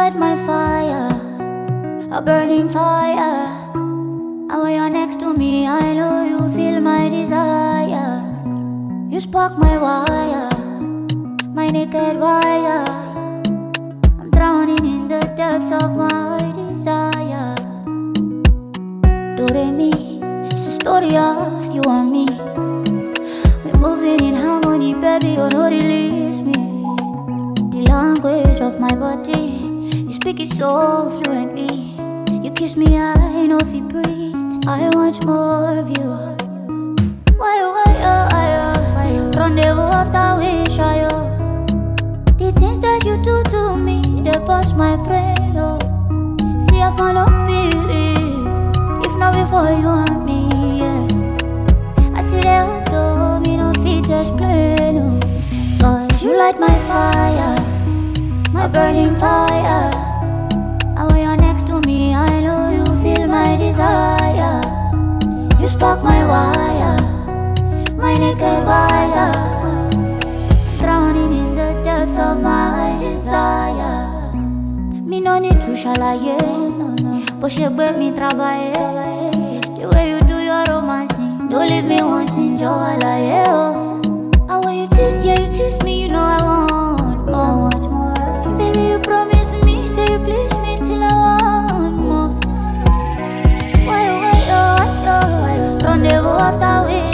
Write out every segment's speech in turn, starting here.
light my fire, a burning fire. And when you're next to me, I know you feel my desire. You spark my wire, my naked wire. I'm drowning in the depths of my desire. Do re mi, it's a story of you and me. We're moving in harmony, baby, you know release me. The language of my body, you speak it so fluently. You kiss me, I know if you breathe. I want more of you. Why, rendezvous after wish, the things that you do to me, they bust my brain, oh. See, I found no believe, if not before you and me, yeah. I see the auto, me no fit explain, oh. Cause you light my fire, my burning fire. And when you're next to me, I know you feel my desire. You spark my wire, my naked wire. Drowning in the depths of my desire. Me no need to shalaye, no, no. But she gave me travaye. The way you do your romancing, don't leave me wanting joy, like, oh. And when you tease, yeah, you tease me, you know I want more. I want more of you. Baby, you promise me, say you please me till I want more. Why, rendezvous after wish,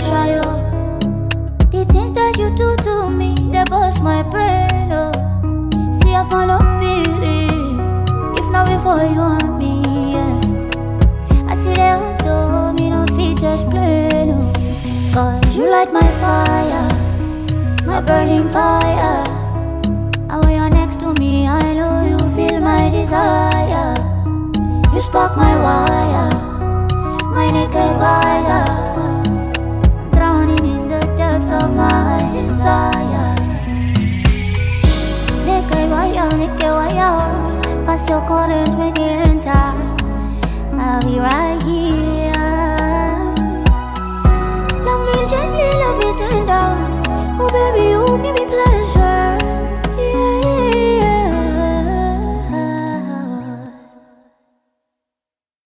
the things that you do to me, they bust my brain, oh. See, I found no believe, if not before you and me, yeah. I see the auto, me no fit explain, oh. Cause you light my fire, my burning fire. And when you're next to me, I know you feel my desire. You spark my wire, my naked wire. I'm drowning in the depths of my desire. Naked wire. Pass your current, make it enter. I'll be right here.